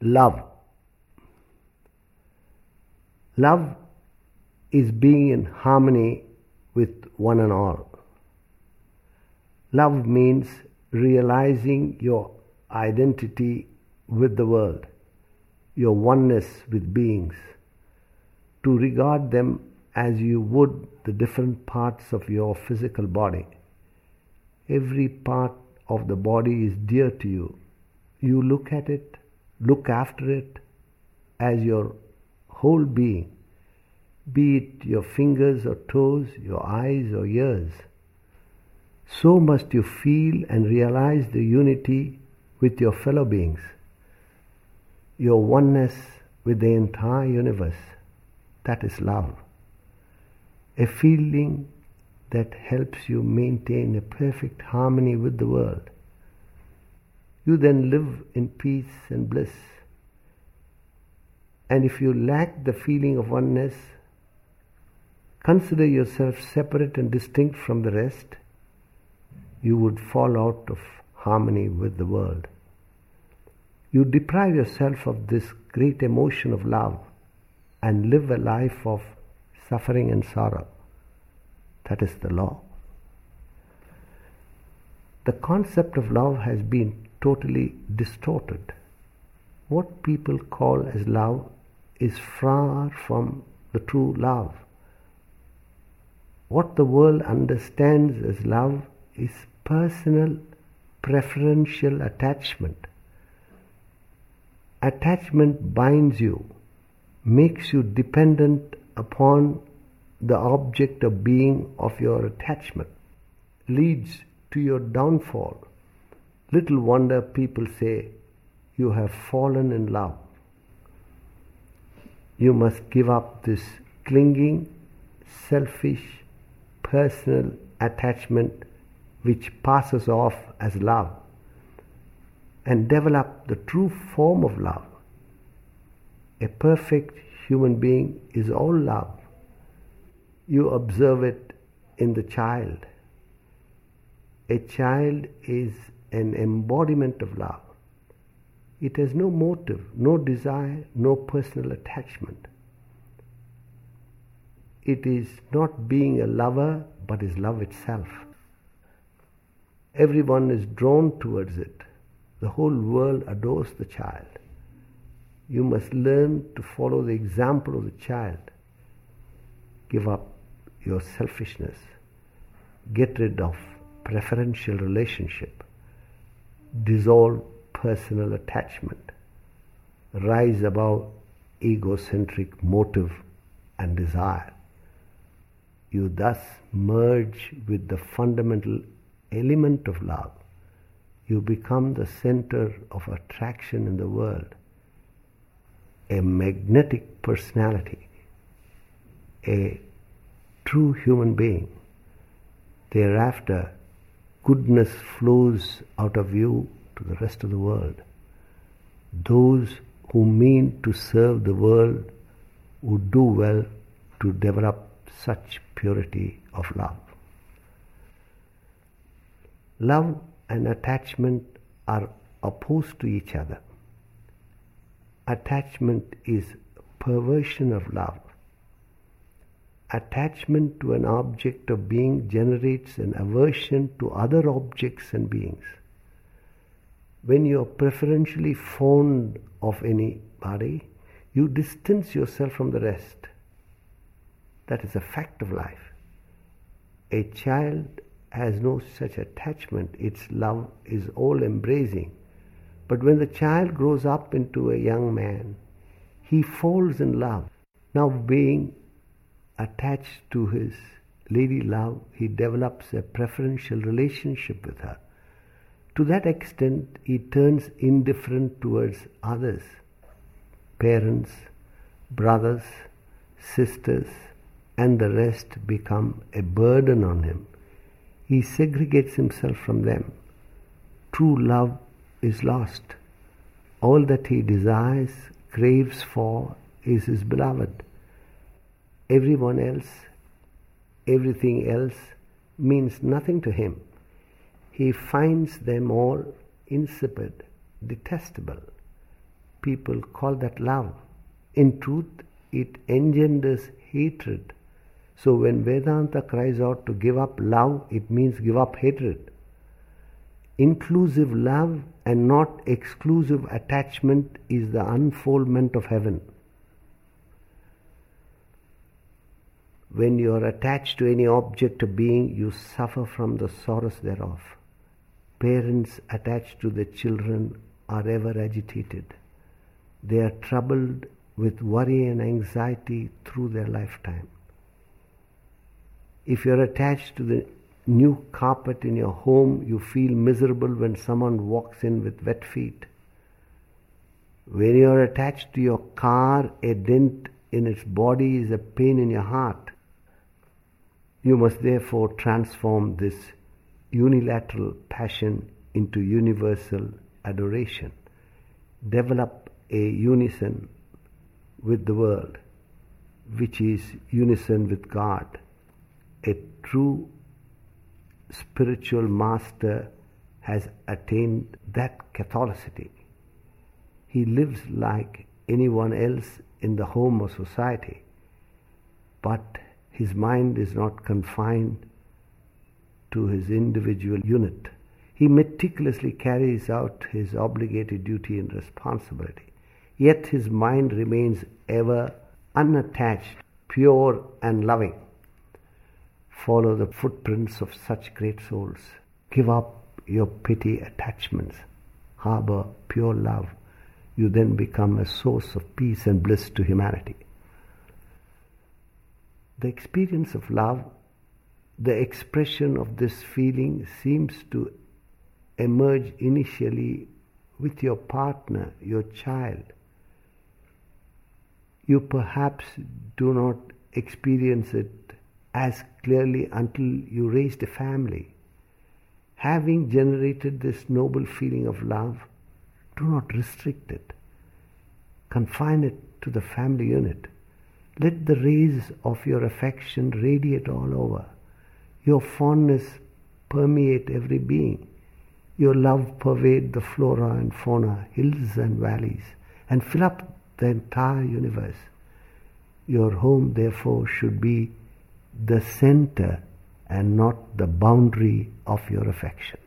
Love. Love is being in harmony with one and all. Love means realizing your identity with the world, your oneness with beings, to regard them as you would the different parts of your physical body. Every part of the body is dear to you. You look at it, look after it as your whole being, be it your fingers or toes, your eyes or ears. So must you feel and realize the unity with your fellow beings, your oneness with the entire universe. That is love. A feeling that helps you maintain a perfect harmony with the world. You then live in peace and bliss. And if you lack the feeling of oneness, consider yourself separate and distinct from the rest, you would fall out of harmony with the world. You deprive yourself of this great emotion of love and live a life of suffering and sorrow. That is the law. The concept of love has been totally distorted. What people call as love is far from the true love. What the world understands as love is personal, preferential attachment. Attachment binds you, makes you dependent upon the object of being of your attachment, leads to your downfall. Little wonder people say, you have fallen in love. You must give up this clinging, selfish, personal attachment which passes off as love, and develop the true form of love. A perfect human being is all love. You observe it in the child. A child is an embodiment of love. It has no motive, no desire, no personal attachment. It is not being a lover, but is love itself. Everyone is drawn towards it. The whole world adores the child. You must learn to follow the example of the child. Give up your selfishness. Get rid of preferential relationship. Dissolve personal attachment. Rise above egocentric motive and desire. You thus merge with the fundamental element of love. You become the center of attraction in the world, a magnetic personality, a true human being. Thereafter, goodness flows out of you to the rest of the world. Those who mean to serve the world would do well to develop such purity of love. Love and attachment are opposed to each other. Attachment is perversion of love. Attachment to an object of being generates an aversion to other objects and beings. When you are preferentially fond of anybody, you distance yourself from the rest. That is a fact of life. A child has no such attachment. Its love is all-embracing. But when the child grows up into a young man, he falls in love. Now being attached to his lady love, he develops a preferential relationship with her. To that extent, he turns indifferent towards others, parents, brothers, sisters, and the rest become a burden on him. He segregates himself from them. True love is lost. All that he desires, craves for, is his beloved. Everyone else, everything else means nothing to him. He finds them all insipid, detestable. people call that love. In truth, it engenders hatred. So when Vedanta cries out to give up love, it means give up hatred. Inclusive love and not exclusive attachment is the unfoldment of heaven. When you are attached to any object or being, you suffer from the sorrows thereof. Parents attached to their children are ever agitated. They are troubled with worry and anxiety through their lifetime. If you are attached to the new carpet in your home, you feel miserable when someone walks in with wet feet. When you are attached to your car, a dent in its body is a pain in your heart. You must therefore transform this unilateral passion into universal adoration. Develop a unison with the world, which is unison with God. A true spiritual master has attained that Catholicity. He lives like anyone else in the home or society, but his mind is not confined to his individual unit. He meticulously carries out his obligated duty and responsibility, yet his mind remains ever unattached, pure and loving. Follow the footprints of such great souls. Give up your petty attachments. Harbor pure love. You then become a source of peace and bliss to humanity. The experience of love, the expression of this feeling seems to emerge initially with your partner, your child. You perhaps do not experience it as clearly until you raised a family. Having generated this noble feeling of love, do not restrict it. Confine it to the family unit. Let the rays of your affection radiate all over. Your fondness permeate every being. Your love pervade the flora and fauna, hills and valleys, and fill up the entire universe. Your home, therefore, should be the center and not the boundary of your affection.